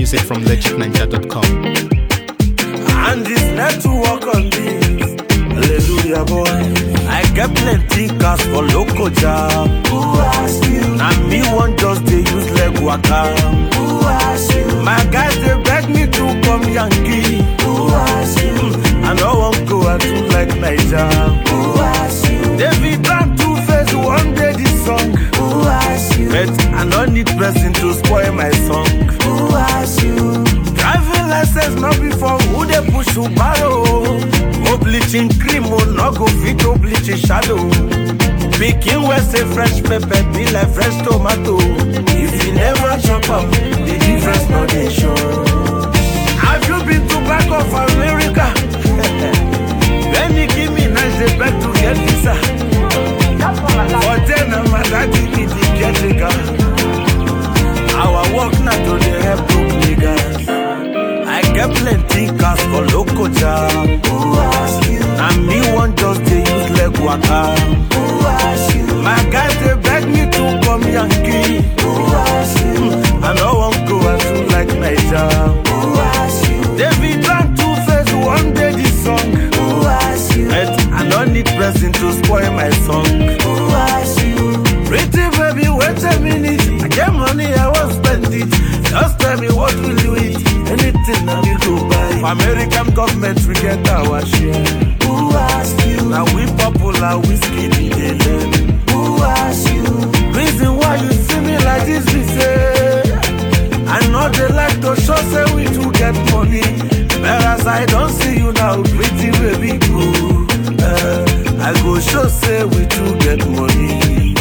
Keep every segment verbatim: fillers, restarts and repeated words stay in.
Exclusive from legit ninja dot com. And this network on this, hallelujah boy. I get plenty cars for local job. Who asked you? And me one just they use leg waka. Who asked you? My guys they beg me to come Yankee. Who asked you? I don't want go and do like Niger. Who asked you? David Brown two face one day this song. Who asked you? But I don't need person to spoil my song. Who asked you? Driving license not before who they push to borrow. Oh bleaching cream oh no go fit to bleaching shadow. Picking west a fresh pepper be like fresh tomato. If you never chop up, the difference not they show. Have you been to back of America? When you give me nice they back to get visa. For then I'm a daddy be the caretaker. Our work not to the help to niggas. I get plenty cars for local job. Who asked you? And me one just they use leg waka. Who asked you? My guys they beg me to come Yankee. Who asked you? Mm, I don't want go and do like Niger. Who asked you? David Brown two face one day this song. Who asked you? But I don't need person to spoil my song. Who asked you? Pretty baby wait a minute. I get money I won't spend it. Just tell me what will you eat? Anything I will go buy. American government we get our share. Who asked you? Now we popular whiskey in the land. Who asked you? Reason why you see me like this we say. I know they like to show say we do get money. Whereas I don't see you now pretty baby boo. uh, I go show say we do get money.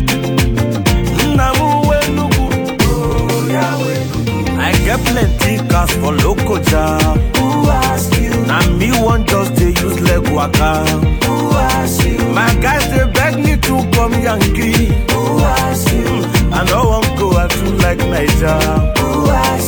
I get plenty cars for local job. Who asked you? And me one just they use leg waka. Who asked you? My guys they beg me to come Yankee. Who asked you? I don't want go and do like Niger. Who asked you?